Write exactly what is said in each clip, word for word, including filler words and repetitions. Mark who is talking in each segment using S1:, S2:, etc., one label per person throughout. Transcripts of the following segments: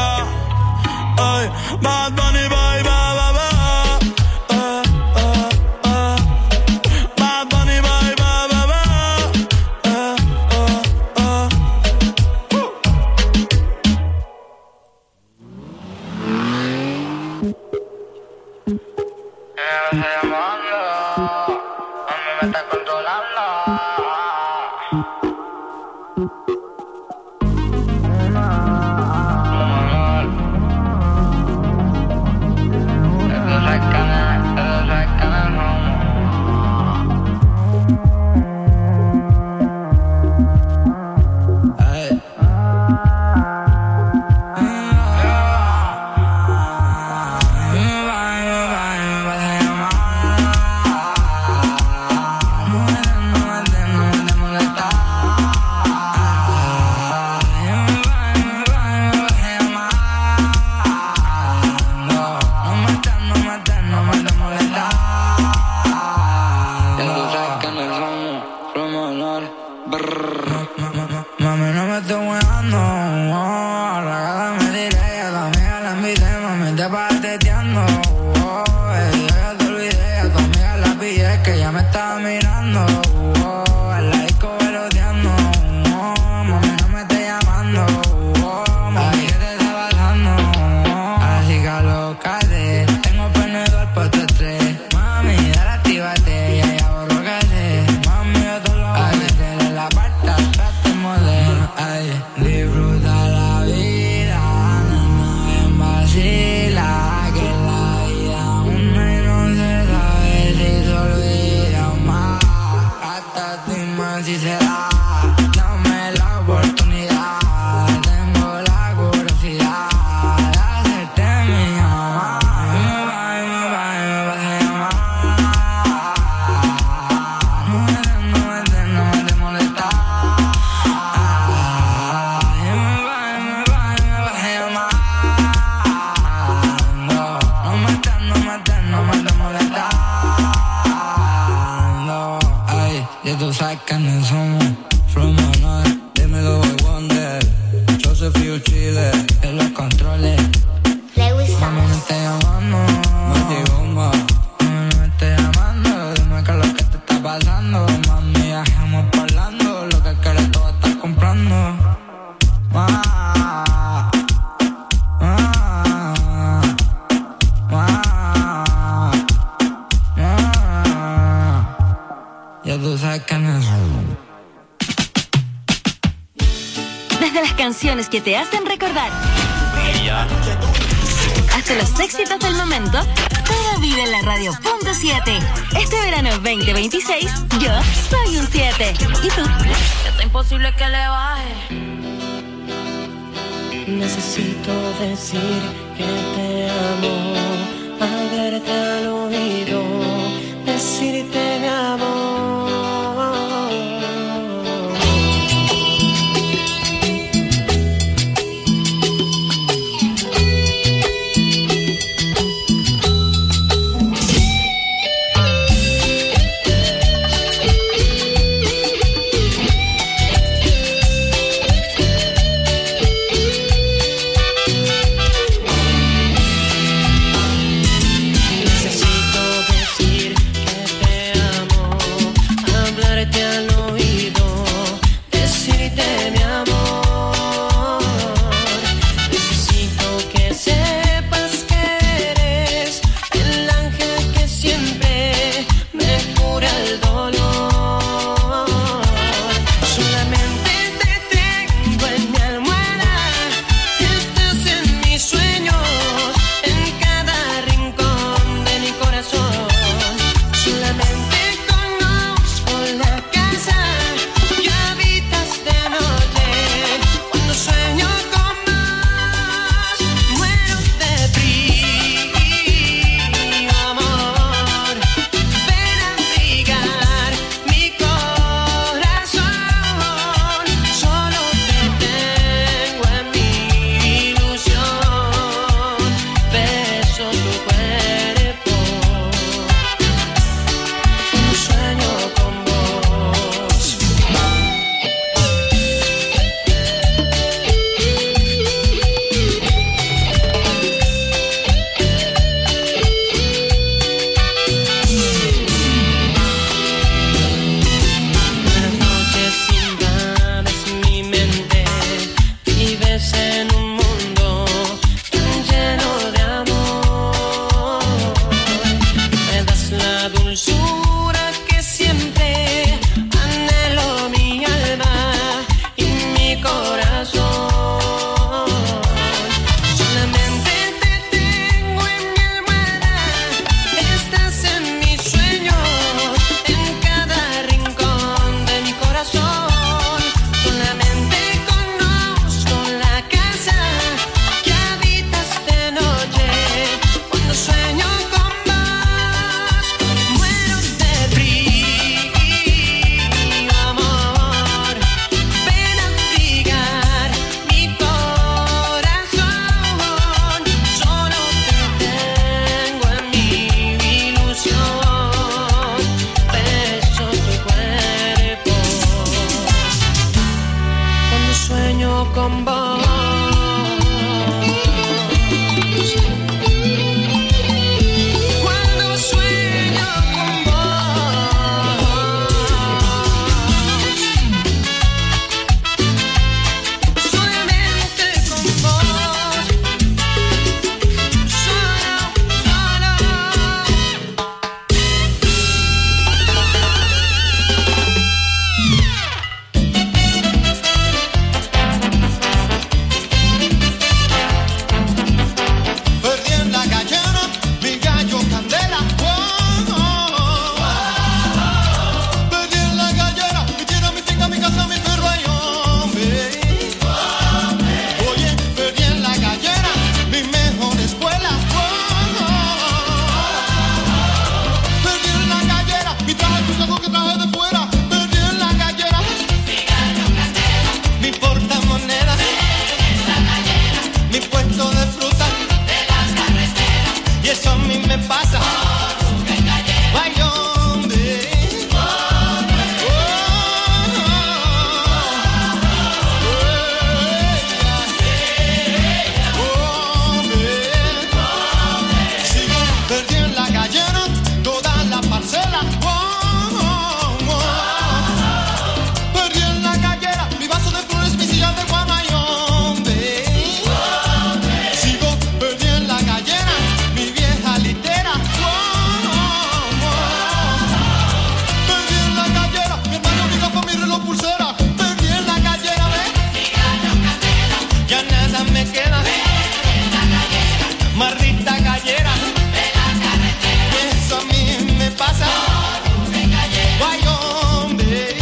S1: Ay, Bad Bunny, bye, bye, bye, bye. Eh, eh, eh. Bad Bunny, bye, bye, bye, bye. Eh, eh, eh.
S2: Ella me está llamando, a mí me está controlando.
S3: Mami, no me estoy weando, oh, regálame diré, a la amiga la invité, mami, te vas teteando, oh, eh, yo ya te olvidé, a tu amiga la pillé, que ya me estaba mirando, oh, en la disco veloteando, oh, mami, no me estés llamando, oh, mami, ¿qué te está pasando? Oh, así que alócate, tengo planeado para tu estrés, mami, dale, actívate, ya ya borro que sé, mami, yo te lo voy a meter en la parte. Ay, disfruta la vida, nena, ven vacila, que la vida una y no se sabe si se olvida más, hasta tú más si se da, dame la oportunidad, tengo la curiosidad de hacerte mi mamá, me va y me va y me vas a llamar, no me des, no me des, no me des molestar. Tú sabes que no somos from honor. Dímelo, boy wonder. Joseph Chile en los controles. Mami, me está llamando. Me llegó más. Mami, no me está llamando. Dime qué es lo que te está pasando. Mami, ya estamos parlando. Lo que quieres tú estás comprando. Ah, ah, ah, ah. Ya tú sabes que no es.
S4: Desde las canciones que te hacen recordar hasta los éxitos del momento, todo vive en la radio punto siete. Este verano veinte veintiséis, yo soy un siete. ¿Y tú?
S5: Está imposible que le baje. Necesito decir que te amo, hablarte al oído, decirte mi amor.
S6: Necesito decir que te de fruta de la carretera. Y eso a mí me pasa. Ay, hombre. Perdí en la gallera toda la parcela. Oh, oh, oh. Perdí en la gallera mi vaso de flores, mi silla de guamayombe. Sigo perdí en la gallera mi vieja litera. Oh, oh, oh. Perdí en la gallera mi hermano, mi capa, mi reloj, pulsera. Perdí en la gallera, ve. Ya nada me queda. Maldita gallera. Eso a mí me pasa. Guay, hombre.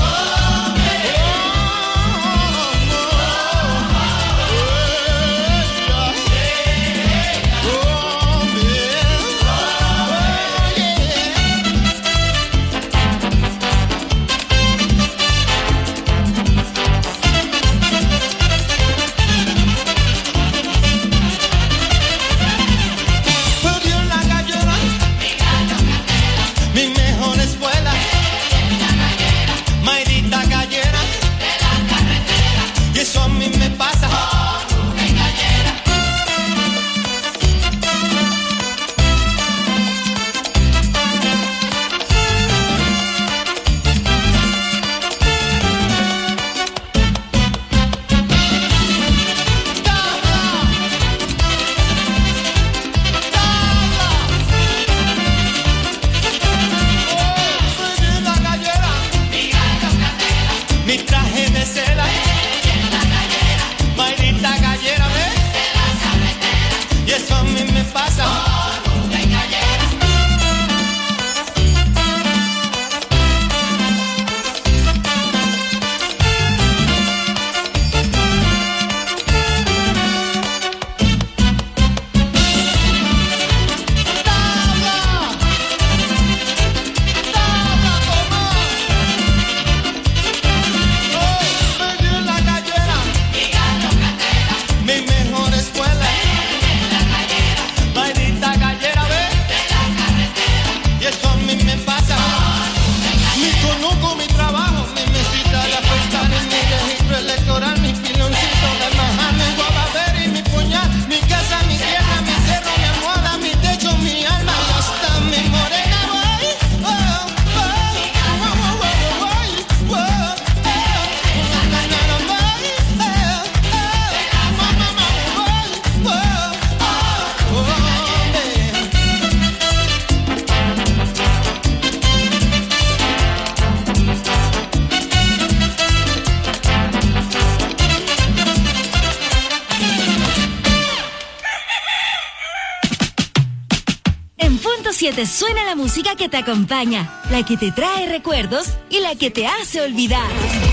S6: Mi mejor escuela, Mayrita gallera, de la carretera. Y eso a mí me pasa. Mi traje de seda, Mayrita gallera, ¿ves? Y eso a mí me pasa. Mi mejor escuela, Mayrita gallera, ¿ves? Y eso a mí me pasa. Mi conuco, mi trabajo, mi mesita de afectar, mi registro electoral, mi piloncito de majar, mi guavavera y mi puñal, mi casa, mi tierra, mi cerro, mi almohada, mi techo, mi alma y hasta mi morena. Voy, oh, oh, oh, oh, oh, oh, oh.
S4: En Punto siete suena la música que te acompaña, la que te trae recuerdos y la que te hace olvidar.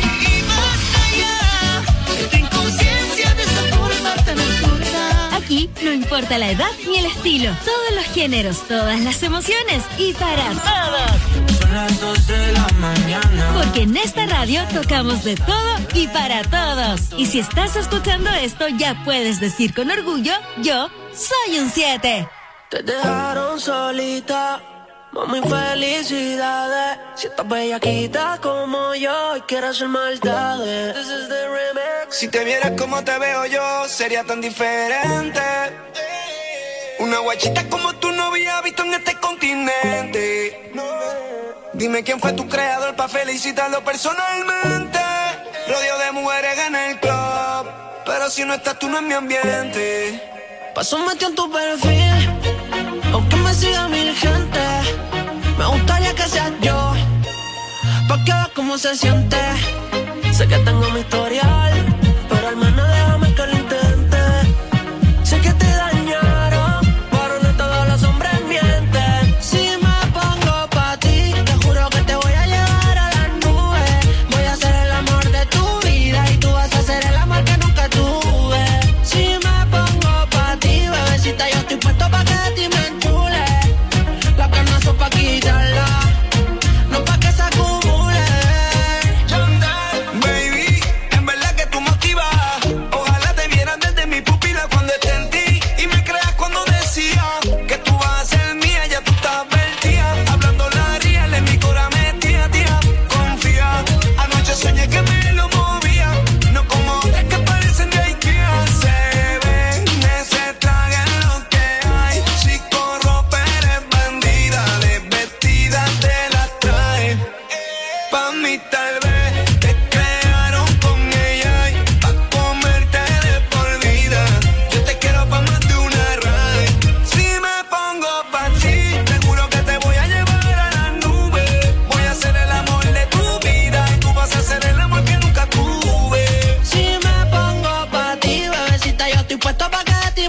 S4: Aquí no importa la edad ni el estilo, todos los géneros, todas las emociones y para todos.
S3: Son las dos de la mañana.
S4: Porque en esta radio tocamos de todo y para todos. Y si estás escuchando esto, ya puedes decir con orgullo, yo soy un siete.
S7: Te dejaron solita, mami, felicidades. Si estás bellaquita como yo y quieres hacer maldades. This is the remix.
S8: Si te vieras como te veo yo, sería tan diferente. Una guachita como tú no había visto en este continente. Dime quién fue tu creador pa' felicitarlo personalmente. Rodeo de mujeres en el club, pero si no estás tú no es mi ambiente.
S7: Paso metido en tu perfil, aunque me siga mil gente. Me gustaría que seas yo, pa' que veas cómo se siente. Sé que tengo mi historial, pero al menos déjame que lo intente. Sé que te dañaron, pero no todos los hombres mienten. Si me pongo pa' ti, te juro que te voy a llevar a las nubes. Voy a ser el amor de tu vida y tú vas a ser el amor que nunca tuve. Si me pongo pa' ti, bebecita, yo estoy puesto pa' que de ti me enchule. Las ganas son pa' quitarla, no pa' que se acumule.
S8: Baby, en verdad que tú me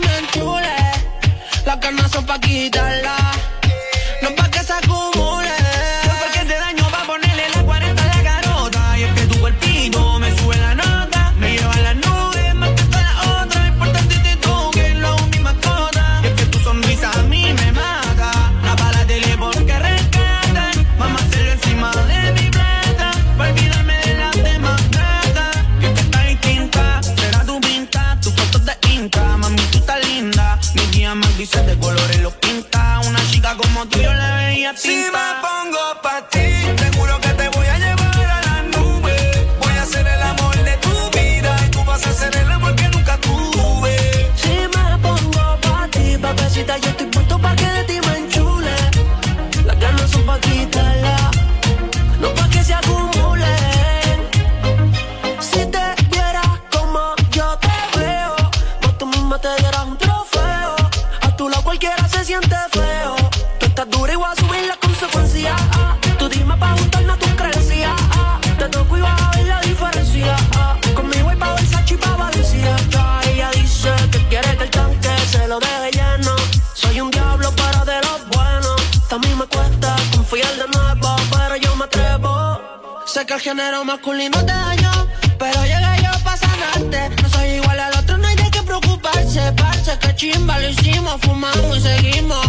S7: me enchule. Las ganas son pa' quitarla, no pa' que se acumule. Porque te daño pa' ponerle la cuarenta de garota. Y es que tu cuerpito me sube la nota, me lleva a las nubes más que todas las otras. Importante de tú que es la mi mascota. Y es que tu sonrisa a mí me mata. La para la tele porque rescatan. Vamos a hacerlo encima de mi plata, pa' olvidarme de las demás gatas. Que tú estás distinta, será tu pinta, tus fotos de Insta. Mami, tú estás linda, mi guía más dice de colores los pinta. Una chica como tú yo la veía tinta.
S8: Si me pongo pa' ti, te juro que te voy a llevar a la nube. Voy a ser el amor de tu vida y tú vas a ser el amor que nunca tuve.
S7: Si me pongo pa' ti, papacita, yo estoy puesto pa' que de ti me enchule. Las ganas son pa' quitarla, no pa' que se acumulen. Si te vieras como yo te veo, vos tú misma te dieras un trofeo. A tu lado cualquiera se siente feo. Tú estás dura y voy a subir las consecuencias. Ah, tú dime pa' juntarnos a tus creencias. Ah, te toco y vas a ver la diferencia. Ah, conmigo hay pa' Versace y pa' Valencia. Ya ella dice que quiere que el tanque se lo deje lleno. Soy un diablo pero de los buenos. A mí me cuesta confiar de nuevo, pero yo me atrevo. Sé que el género masculino te dañó, pero llegué yo pa' sanarte. No soy igual al otro, no hay de qué preocuparse. Parce, que chimba lo hicimos, fumamos y seguimos.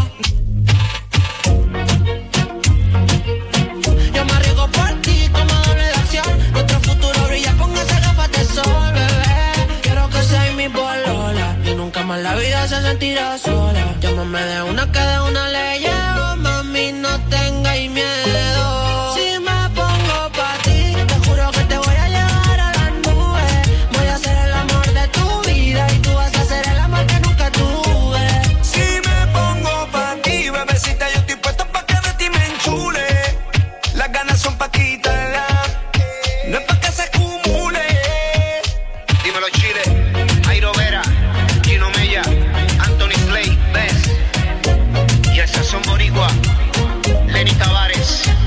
S7: Yo me arriesgo por ti como doble de acción. Nuestro futuro brilla con esas gafas de sol, bebé. Quiero que seas mi polola y nunca más la vida se sentirá sola. Llámame de una que de una le llevo, mami, no tengáis miedo. Si me pongo pa' ti, te juro que te voy a llevar a las nubes. Voy a ser el amor de tu vida y tú vas a ser el amor que nunca tuve.
S8: Si me pongo pa' ti, bebecita, yo estoy puesto pa' que de ti me enchule. Las ganas son pa' quitarla, no es pa' que se acumule.
S9: Dímelo Chile, Jairo Vera, Gino Mella, Anthony Slay, Bess, y el Sazón Boricua, Lenny Tavares.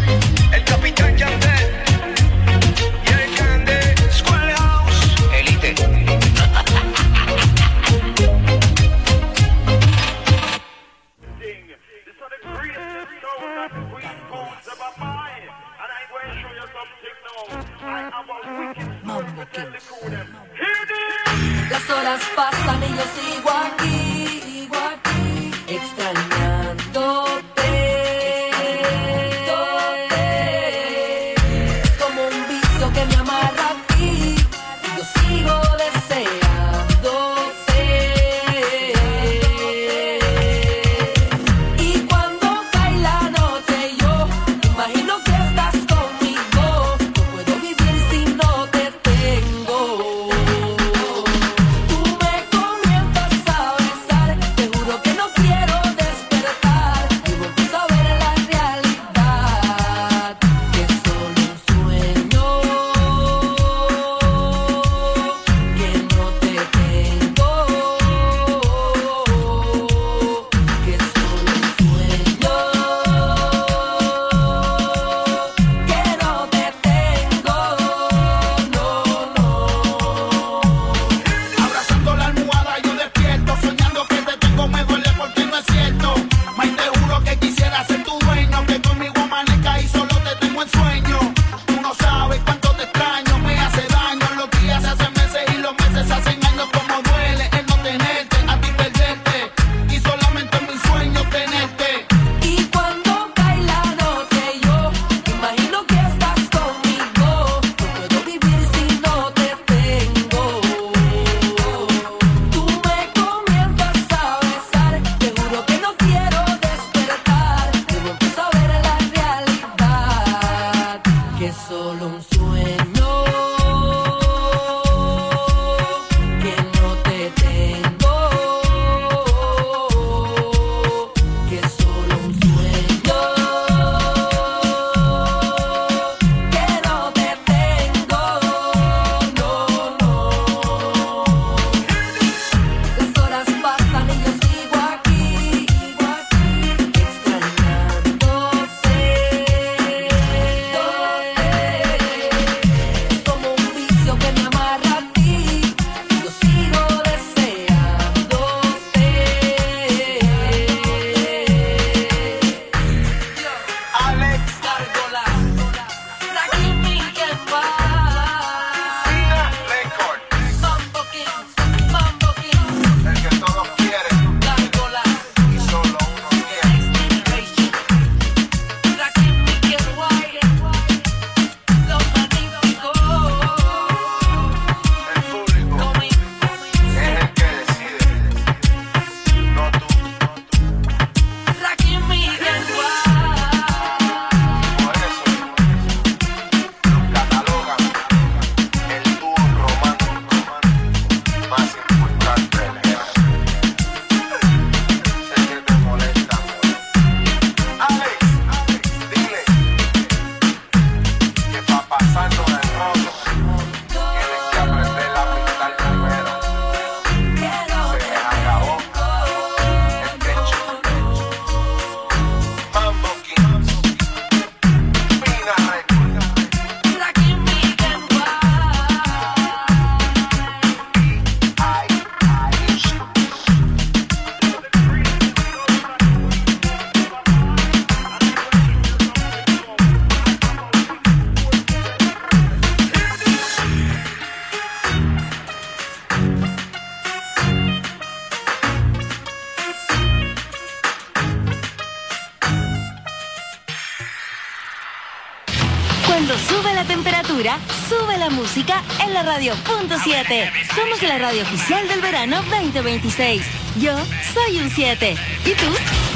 S4: la temperatura, sube la música en la radio punto siete. Somos la radio oficial del verano veinte veintiséis. Yo soy un siete. ¿Y tú?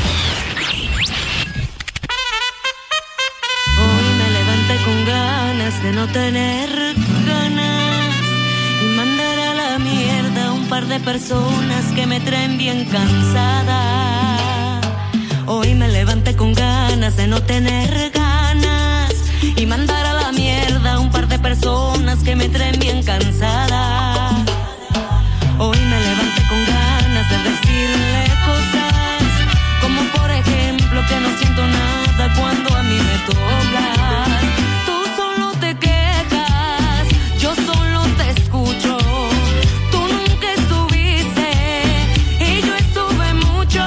S5: Hoy me levanté con ganas de no tener ganas y mandar a la mierda un par de personas que me traen bien cansada. Hoy me levanté con ganas de no tener ganas y mandar a la mierda un par de personas que me traen bien cansada. Hoy me levanté con ganas de decirle cosas como por ejemplo que no siento nada cuando a mí me tocas. Tú solo te quejas, yo solo te escucho. Tú nunca estuviste y yo estuve mucho.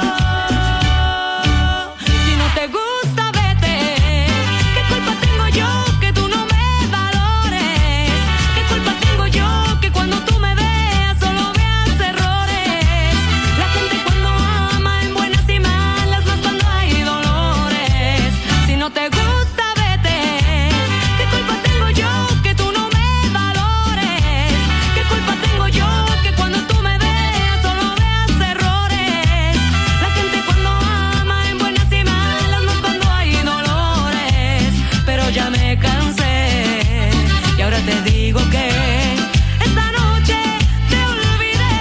S5: Si no te gusta, vete. ¿Qué culpa tengo yo que tú no me valores? ¿Qué culpa tengo yo que cuando tú me veas solo veas errores? La gente cuando ama en buenas y malas, más cuando hay dolores. Si no te gusta, vete. ¿Qué culpa tengo yo que tú no me valores? ¿Qué culpa tengo yo que cuando tú me veas solo veas errores? La gente cuando ama en buenas y malas, más cuando hay dolores. Pero ya me cansé y ahora te digo que esta noche te olvidé.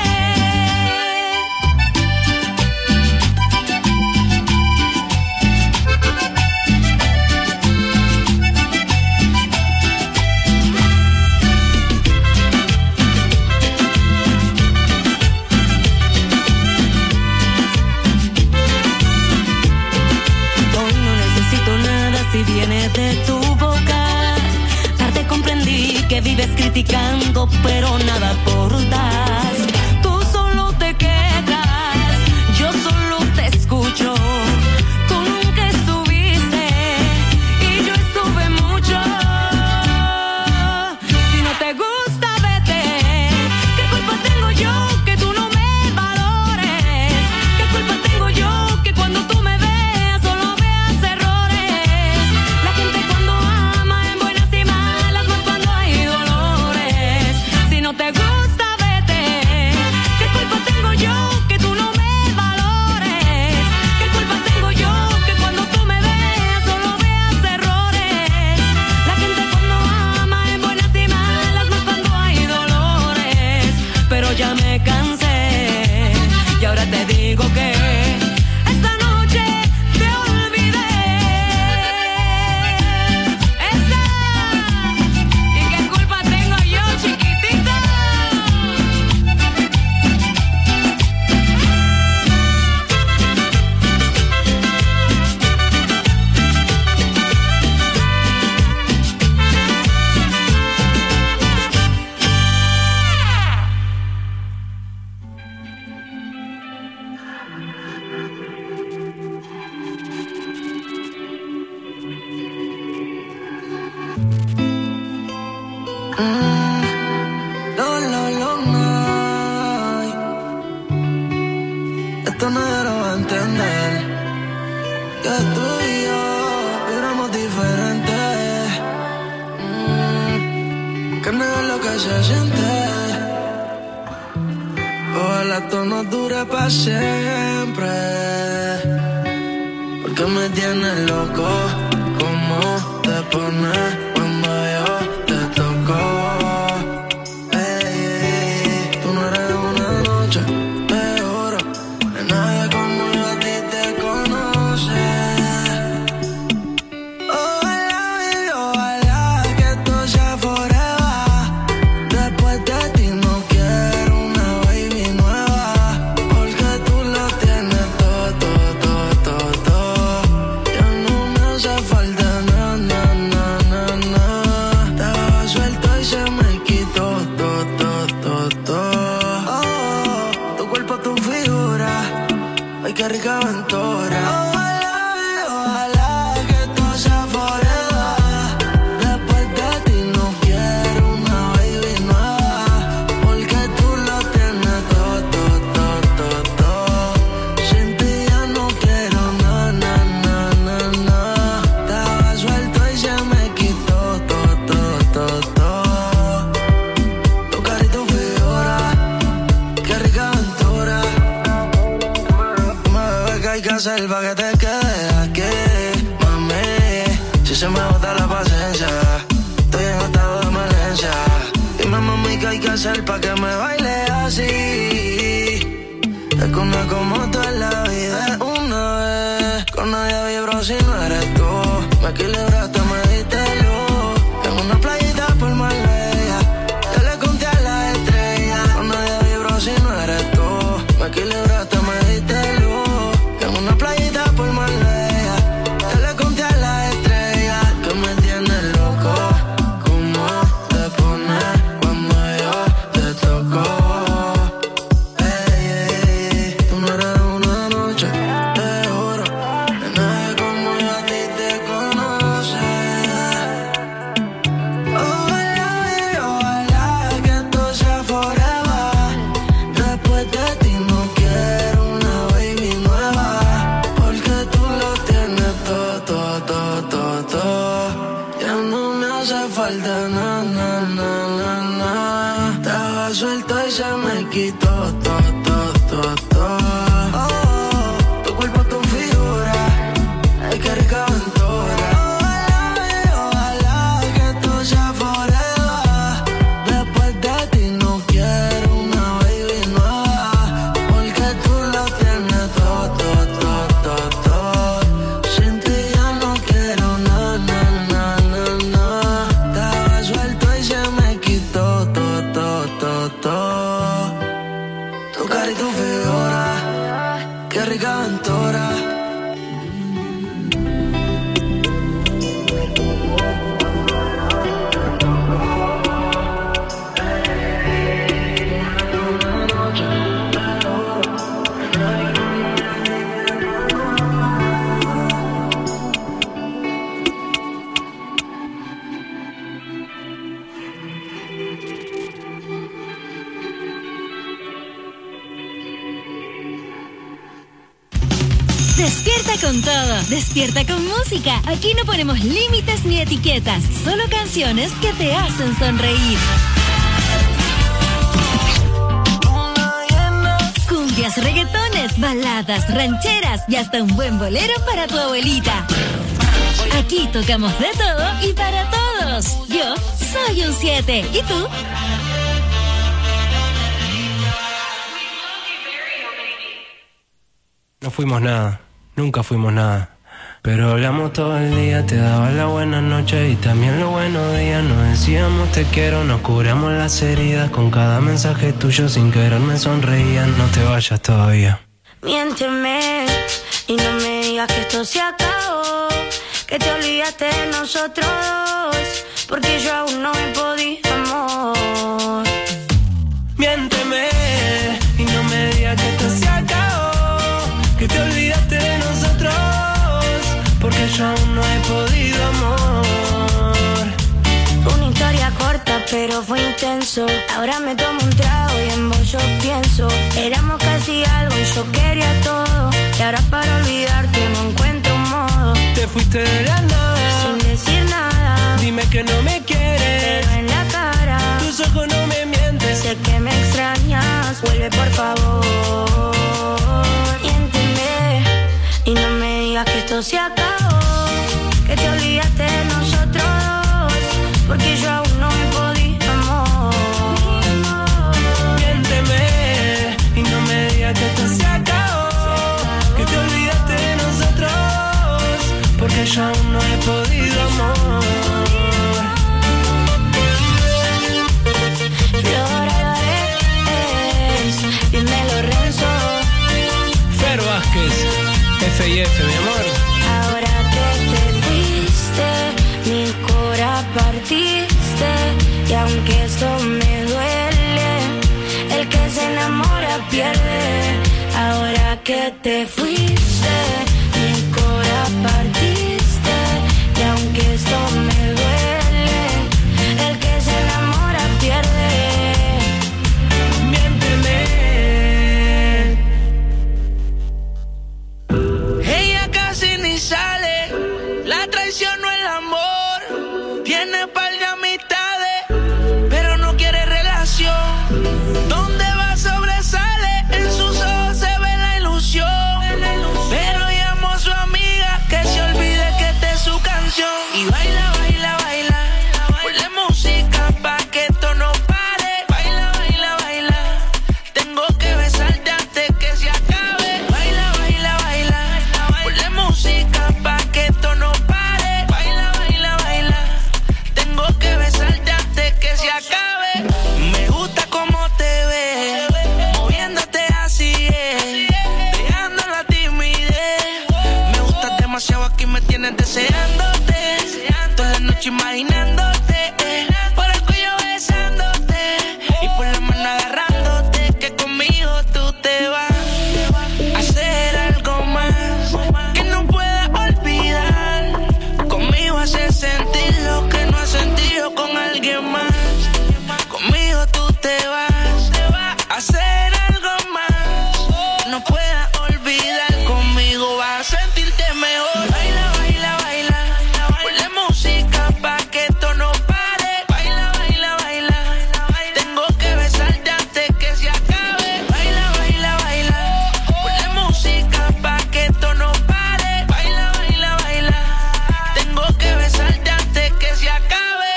S5: Hoy no necesito nada si viene de tu boca. Tarde comprendí que vives criticando, pero nada aportas. Tú solo te quejas, yo solo te escucho. Tú nunca estuviste y yo estuve mucho. Si no te gusta, vete. ¿Qué culpa tengo yo que tú no me valores? ¿Qué culpa tengo yo que cuando tú me veas solo veas errores? La gente cuando ama en buenas y malas, más cuando hay dolores. Si no te gusta, vete. ¿Qué culpa tengo yo que tú no me valores? ¿Qué culpa tengo yo que cuando tú me veas solo veas errores? La gente cuando ama en buenas y malas, más cuando hay dolores. Pero ya me cansé y ahora te digo que esta noche te olvidé. Esa. ¿Y qué culpa tengo yo, chiquitita?
S7: No, no, no, no. Esto nadie lo va a entender. Que tú y yo vibramos diferente. Mm, que no es lo que se siente. Ojalá esto no dure para siempre. Porque me tienes loco. ¿Cómo te pones cuando yo te toco? Ey, tú no eres una noche, te juro. De nadie como yo a ti te conoce. Ojalá, baby, ojalá que esto sea forever. Después de ti no quiero una baby nueva. Porque tú lo tienes todo, todo, todo, todo, todo. Ya no me hace falta nada, nada, nada, nada. Estaba suelto y se me quitó todo, todo, todo, todo. Oh, tu cuerpo, tu figura. Ay, qué rica aventura. Ojalá, ojalá que esto sea forever. Después de ti no quiero una baby nueva. Porque tú lo tienes todo, todo, todo, todo, todo. Sin ti ya no quiero nada, nada, nada, nada. Estaba suelto y se me quitó todo, todo,
S3: hacer pa' que te quedes aquí, mami? Si se me bota la paciencia, estoy en estado de emergencia. Dime, mami, ¿qué hay que hacer pa' que me baile así? Es que una como tú en la vida es una vez. Con nadie vibro si no eres tú. Me equilibraste, me diste luz. En una playita por Marbella, yo le conté a las estrellas. Con nadie vibro si no eres tú. Me equilibraste, me diste luz. En una playita por Marbella, yo le conté a las estrellas. Que me tienes loco, cómo te pones cuando yo te toco. Ey, ey, ey, tú no eres una noche, te juro. Nadie como yo a ti te conoce. Ojalá y ojalá que esto sea forever. Después de ti no quiero una baby nueva, porque tú lo tienes todo, todo, todo, todo, todo. Ya no me hace falta nada, nada, nada, nada. Estaba suelto y se me quitó todo, todo, todo, todo. Oh, tu cuerpo, tu figura, ay, qué rica aventura. Ojalá y ojalá que esto sea forever. Después de ti no quiero una baby nueva, porque tú lo tienes todo, todo, todo, todo, todo. Sin ti ya no quiero nada, nada, nada, nada. Estaba suelto y se me quitó todo, todo, todo, todo. Tu cara y tu figura, qué rica aventura.
S4: Despierta con todo, despierta con música. Aquí no ponemos límites ni etiquetas, solo canciones que te hacen sonreír. Cumbias, reggaetones, baladas, rancheras y hasta un buen bolero para tu abuelita. Aquí tocamos de todo y para todos. Yo soy un siete. ¿Y tú?
S10: No fuimos nada, nunca fuimos nada. Pero hablamos todo el día, te daba la buena noche y también los buenos días. Nos decíamos te quiero, nos curamos las heridas. Con cada mensaje tuyo sin querer me sonreían. No te vayas todavía.
S5: Miénteme y no me digas que esto se acabó, que te olvidaste de nosotros dos, porque yo aún no he podido, amor.
S10: Miénteme y no me digas que esto se acabó, que te olvidaste de nosotros, porque yo aún no he podido, amor.
S5: Una historia corta pero fue intenso. Ahora me tomo un trago y en vos yo pienso. Éramos casi algo y yo quería todo, y ahora para olvidarte no encuentro un modo.
S10: Te fuiste de la nada,
S5: sin decir nada.
S10: Dime que no me quieres,
S5: pero en la cara
S10: tus ojos no me mienten.
S5: Sé que me extrañas, vuelve por favor. Miénteme y no me digas que esto se acabó, que te olvidaste de nosotros dos, porque yo aún no he podido, amor.
S10: Miénteme y no me digas que esto se acabó, que te olvidaste de nosotros, porque yo aún no he podido, amor.
S5: Flor Álvarez, dímelo Renzo,
S10: Fer Vázquez, F y F, mi amor.
S5: ahora que te fuiste, mi cora partiste, y aunque esto me duele, el que se enamora pierde. Ahora que te fuiste, mi cora partiste, y aunque esto me duele, el que se enamora pierde.
S10: Miénteme.
S7: Ella casi ni sale, la traición no el amor. Tiene par de amistades, pero no quiere relación. Donde va sobresale, en sus ojos se ve la ilusión, pero demasiado, aquí me tienes deseándote. Toda la noche imaginándote, eh. Por el cuello besándote y por la mano agarrándote. Que conmigo tú te vas a hacer algo más que no puedas olvidar. Conmigo haces sentir lo que no has sentido con alguien más. Conmigo tú te vas a hacer algo más. No puedas olvidar, conmigo vas a sentirte mejor. Baila, baila, baila, ponle música pa' que esto no pare. Baila, baila, baila, tengo que besarte antes que se acabe. Baila, baila, baila, ponle música pa' que esto no pare. Baila, baila, baila, tengo que besarte antes que se acabe.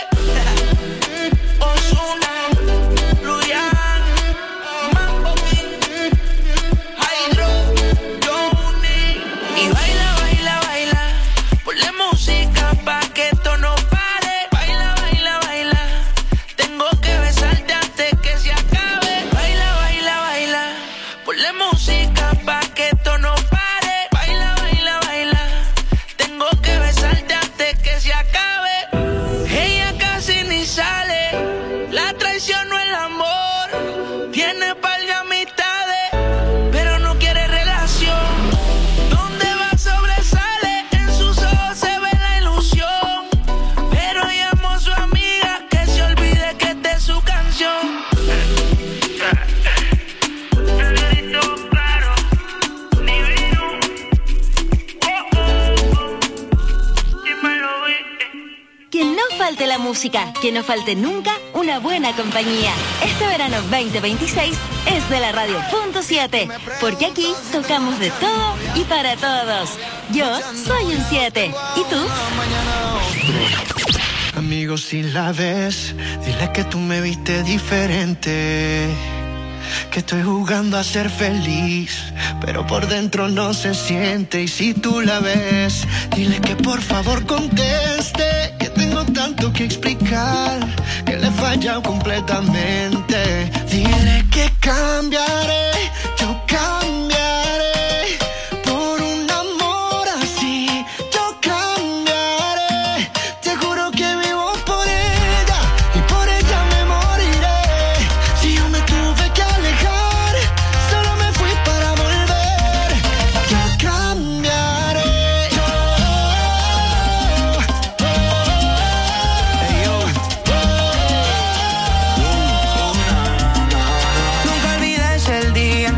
S4: La música, que no falte nunca una buena compañía. Este verano veinte veintiséis es de la radio punto siete, porque aquí tocamos de todo y para todos. Yo soy un siete. ¿Y tú?
S6: Amigo, si la ves, dile que tú me viste diferente. Que estoy jugando a ser feliz, pero por dentro no se siente. Y si tú la ves, dile que por favor conteste. Que tengo tanto que explicar, que le he fallado completamente. Dile que cambiaré, yo cambiaré. Por un amor así, yo cambiaré. Te juro que vivo por ella y por ella me moriré. Si yo me tuve que alejar, solo me fui para volver. Yo cambiaré. Yo, oh, oh, oh, hey, yo. Oh, oh, oh, nunca olvides el día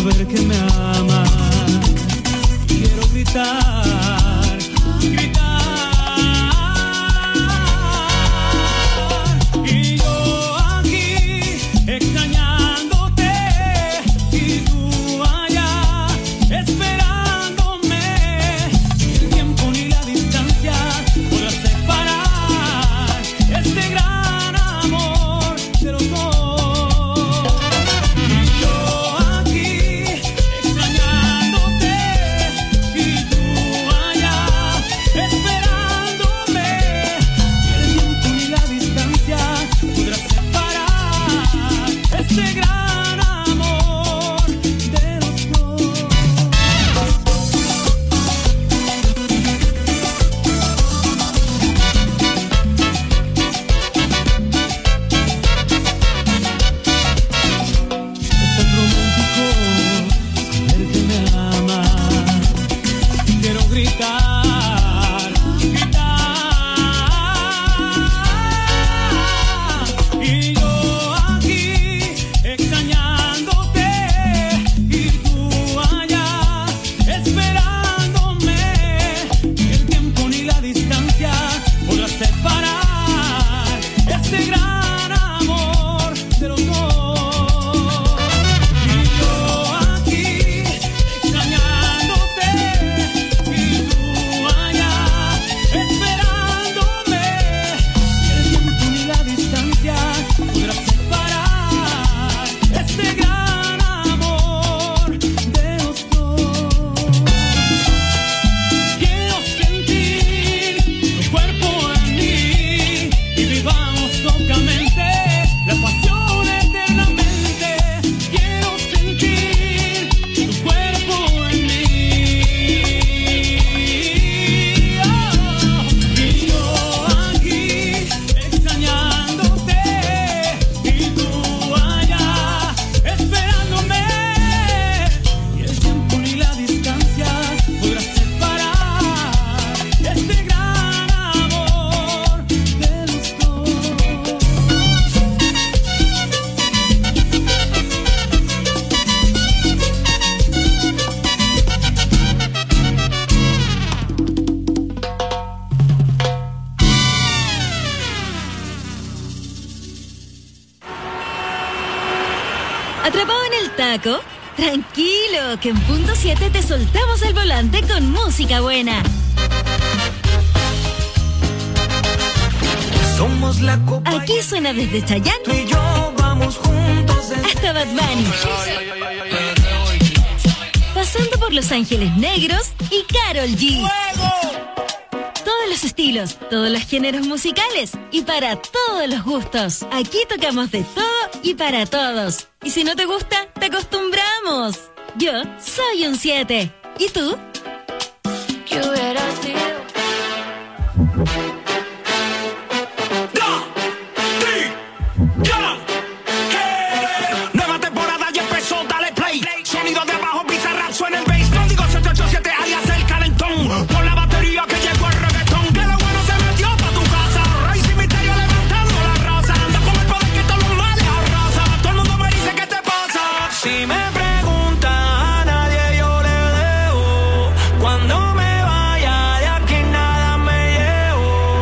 S11: saber que me amas. Quiero gritar, gritar. Y yo aquí extrañándote y tú allá esperándome. El tiempo ni la distancia podrá separar este gran amor de los dos. Este gran amor de los dos. Es tan romántico saber que me amas. Quiero gritar, gritar. Y yo aquí extrañándote y tú allá esperándome. El tiempo ni la distancia podrá separar este gran amor de los dos. Y yo aquí extrañándote y tú allá esperándome. El tiempo ni la distancia podrá separar este gran amor de los dos. Quiero sentir tu cuerpo en mí y vivamos locamente la pasión eternamente. Quiero sentir tu cuerpo en mí. Oh, y yo aquí extrañándote y tú allá esperándome. Y el tiempo ni la distancia podrá separar este gran amor de los dos.
S4: ¿Atrapado en el taco? Tranquilo, que en punto siete te soltamos el volante con música buena.
S7: Somos la copa.
S4: Aquí suena desde
S7: Tú
S4: Chayanne
S7: y yo vamos juntos en
S4: hasta Bad Bunny, pasando por Los Ángeles Negros y Karol G. Todos los estilos, todos los géneros musicales y para todos los gustos. Aquí tocamos de todo y para todos. Y si no te gusta, te acostumbramos. Yo soy un siete. ¿Y tú?
S5: ¿Qué hubiera sido?
S7: Nueva temporada ya empezó, dale play. Sonido de abajo, Bizarrap suena el bass. No digo siete ocho siete, alias el calentón. Por la batería que llegó el reggaetón. Que lo bueno se metió pa' tu casa. Rey sin misterio levantando la raza. Anda con el poder que todos los males arrasa. Todo el mundo me dice ¿qué te pasa? Si me preguntan a nadie yo le dejo. Cuando me vaya de aquí nada me llevo.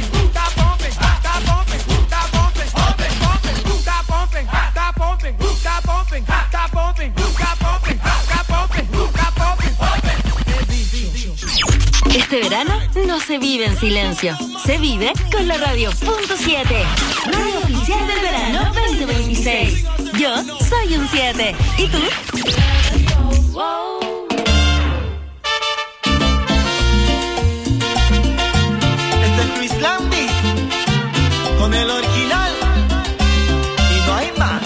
S4: Este verano no se vive en silencio, se vive con la radio punto siete, radio oficial del verano veinte veintiséis. Yo soy un siete. ¿Y tú?
S6: Este es Luis Lambis con el original y no hay más.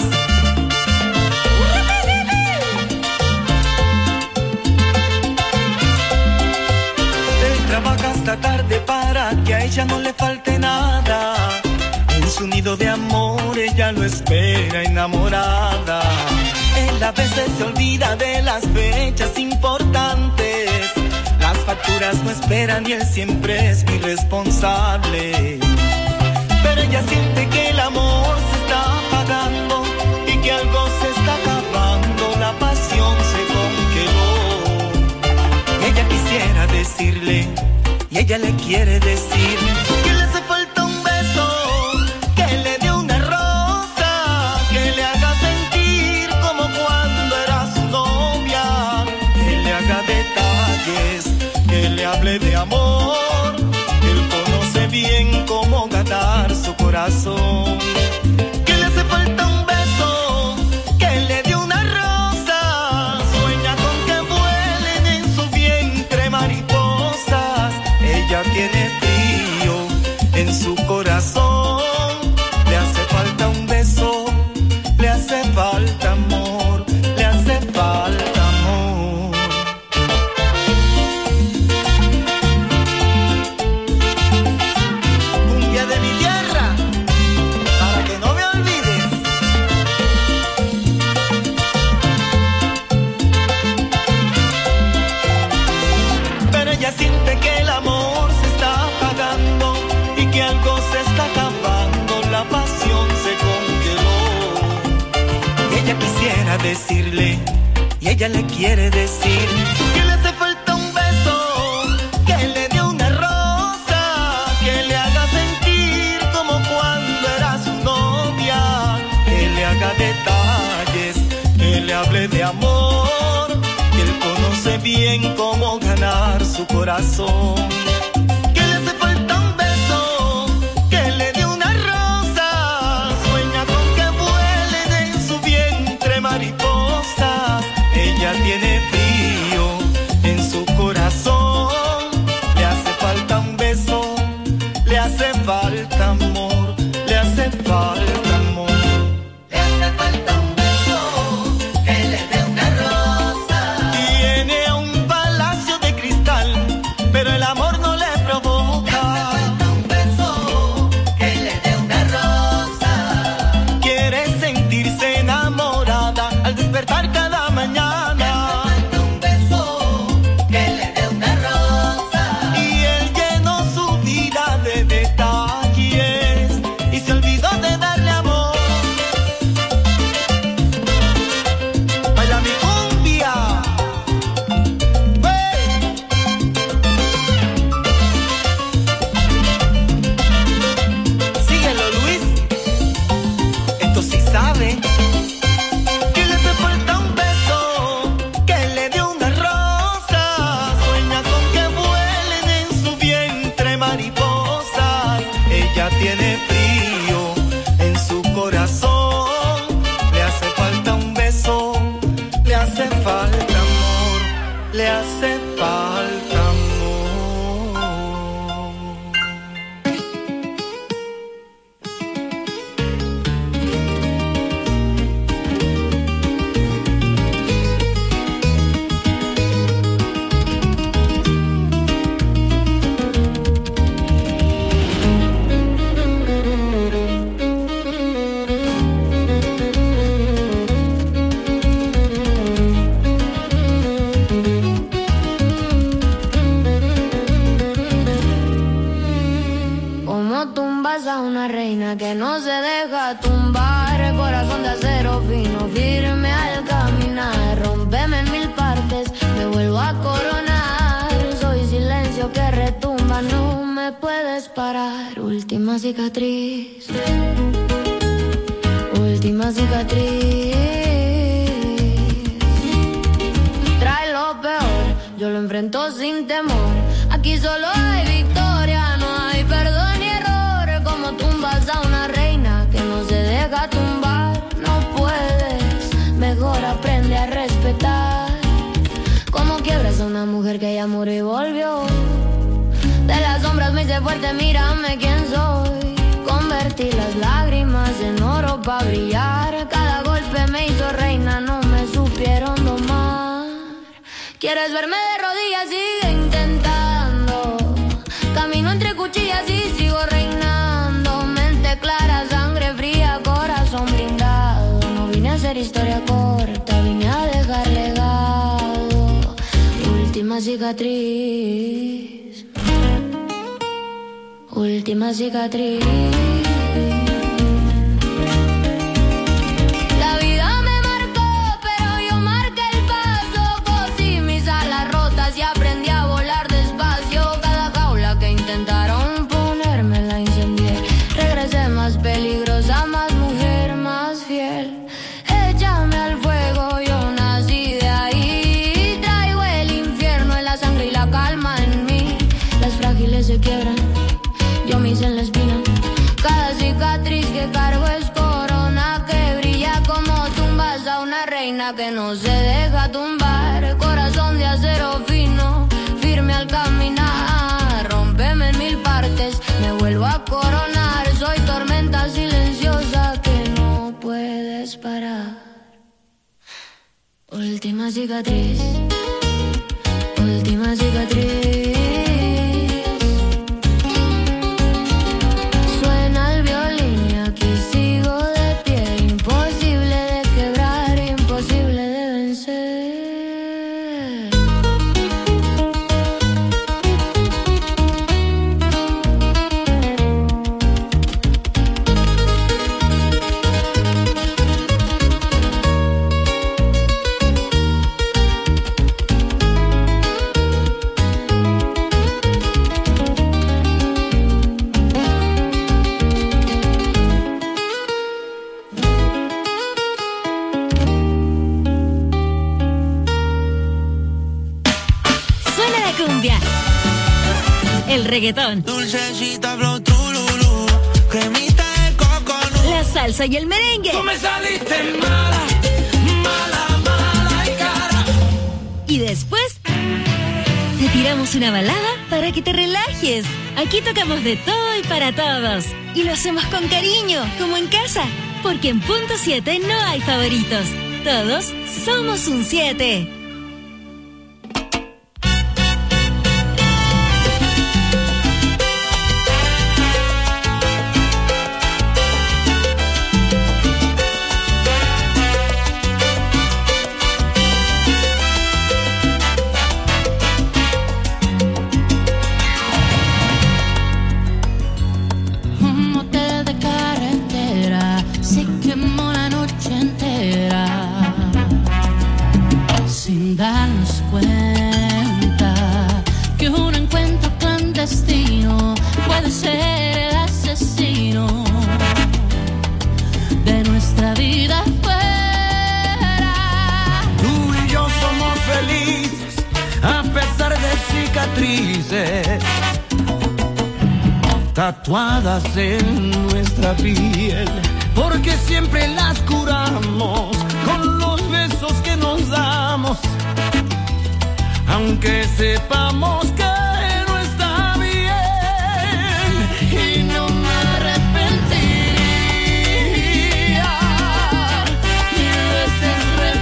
S6: Trabaja hasta tarde para que a ella no le falte nada. En su nido de amor ella lo espera enamorada. Él a veces se olvida de las fechas importantes. Las facturas no esperan y él siempre es mi responsable. Pero ella siente que el amor se está apagando y que algo se está acabando. La pasión se congeló. Ella quisiera decirle y ella le quiere decir que le hace falta un beso, que le dé una rosa, que le haga sentir como cuando
S12: corazón. Que le hace falta un beso, que le dé una rosa. Sueña con que vuelen en su vientre mariposas. Ella tiene frío en su corazón. Le hace falta un beso, le hace falta amor, le hace falta amor. Cumbia de mi tierra, para que no me olvides. Pero ella siente que el amor se está apagando y que algo se está acabando, la pasión se congeló. Y ella quisiera decirle, y ella le quiere decir, que le hace falta un beso, que le dé una rosa, que le haga sentir como cuando era su novia, que le haga detalles, que le hable de amor, que él conoce bien cómo ganar su corazón. Que le hace falta un beso, que le dé una rosa, sueña con que vuelen en su vientre mariposas. Ella tiene frío en su corazón, le hace falta un beso, le hace falta amor, le hace falta amor. Le hace falta un beso, que le dé una rosa. Tiene un palacio de cristal, pero el amor no le provoca. Le hace falta un beso, que le dé una rosa. Quiere sentirse enamorada al despertar cada mañana. Le hace falta un beso, que le dé una rosa. Y él llenó su vida de detalles y se olvidó de darle amor. Baila mi cumbia. ¡Hey! Síguelo, Luis. Esto sí sabe. Que le hace falta un beso, que le dé una rosa. Sueña con que vuelen en su vientre mariposas. Ella tiene frío en su corazón. Le hace falta un beso, le hace falta amor, le hace falta amor.
S13: Como tumbas a una reina que no se deja tumbar, corazón de acero fino, firme al caminar, rómpeme en mil partes, me vuelvo a coronar, soy silencio que retumba, no me puedes parar, última cicatriz, última cicatriz, trae lo peor, yo lo enfrento sin temor, aquí solo hay victoria, no hay perdón ni error, como tumbas a una reina que no se deja tumbar, no puedes, mejor aprende a respetar, como quiebras a una mujer que ya murió y volvió, de las sombras me hice fuerte, mírame quién soy, convertí las lágrimas en oro pa' brillar, cada golpe me hizo reina, no me supieron domar, quieres verme de rodillas, sigue intentando, camino entre cuchillas y sigo reinando, mente clara, sangre fría, corazón blindado, no vine a hacer historia corta, vine a dejar legado, última cicatriz, última cicatriz. La vida me marcó, pero yo marqué el paso, cosí mis alas rotas y aprendí a volar despacio, cada jaula que intentaron ponerme la incendié, regresé más peligrosa, más mujer, más fiel, échame al fuego, yo nací de ahí, traigo el infierno en la sangre y la calma en mí, las frágiles se quiebran, yo me hice en la espina, cada no se deja tumbar. Corazón de acero fino, firme al caminar. Rómpeme en mil partes, me vuelvo a coronar. Soy tormenta silenciosa que no puedes parar. Última cicatriz, última cicatriz. Suena el violín y aquí sigo de pie. Imposible de quebrar, imposible de vencer.
S4: El reggaetón,
S6: Dulcecita flow trululú, cremita de coconut.
S4: la salsa y el merengue.
S6: Tú me saliste mala, mala, mala y cara.
S4: Y después te tiramos una balada para que te relajes. Aquí tocamos de todo y para todos. Y lo hacemos con cariño, como en casa. Porque en Punto siete no hay favoritos. Todos somos un siete.
S14: Un motel de carretera se quemó la noche entera, sin darnos cuenta que un encuentro clandestino puede ser el asesino de nuestra vida fuera.
S6: Tú y yo somos felices a pesar de cicatrices tatuadas en nuestra piel, porque siempre las curamos con los besos que nos damos, aunque sepamos que no está bien. Y no me arrepentiría, mil veces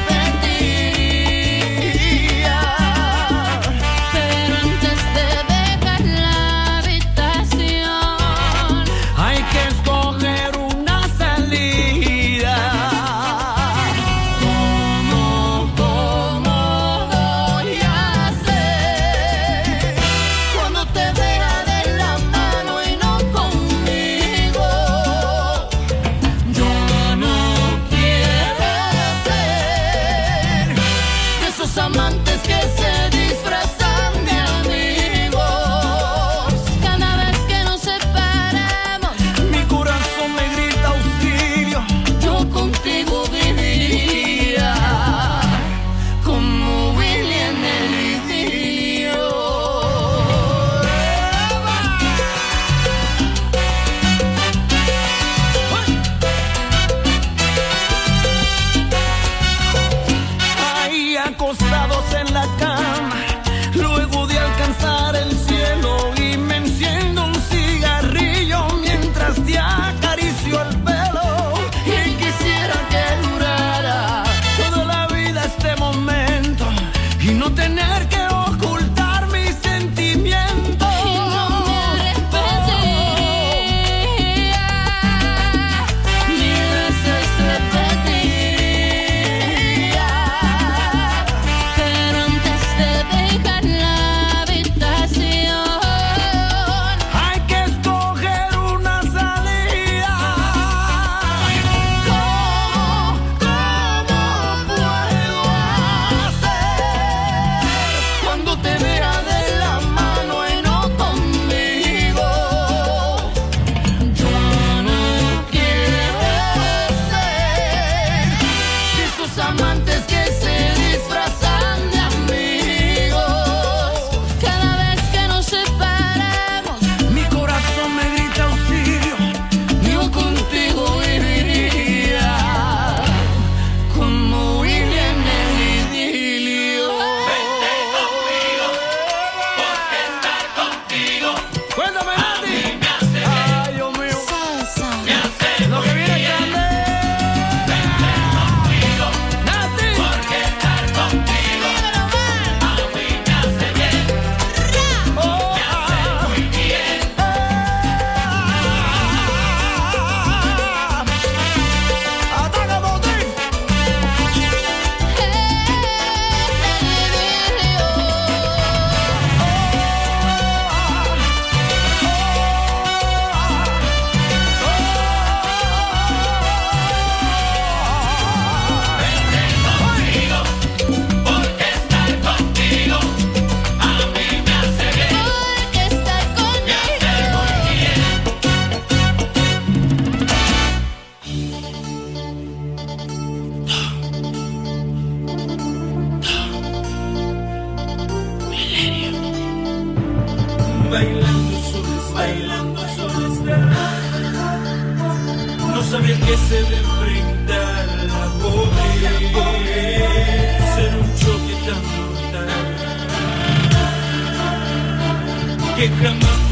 S6: repetiría,
S14: Pero antes de dejar la habitación
S6: hay que escoger una salida. ¿Cómo, cómo voy a hacer
S11: el que se ve enfrenta a la pobreza en un choque tan mortal que jamás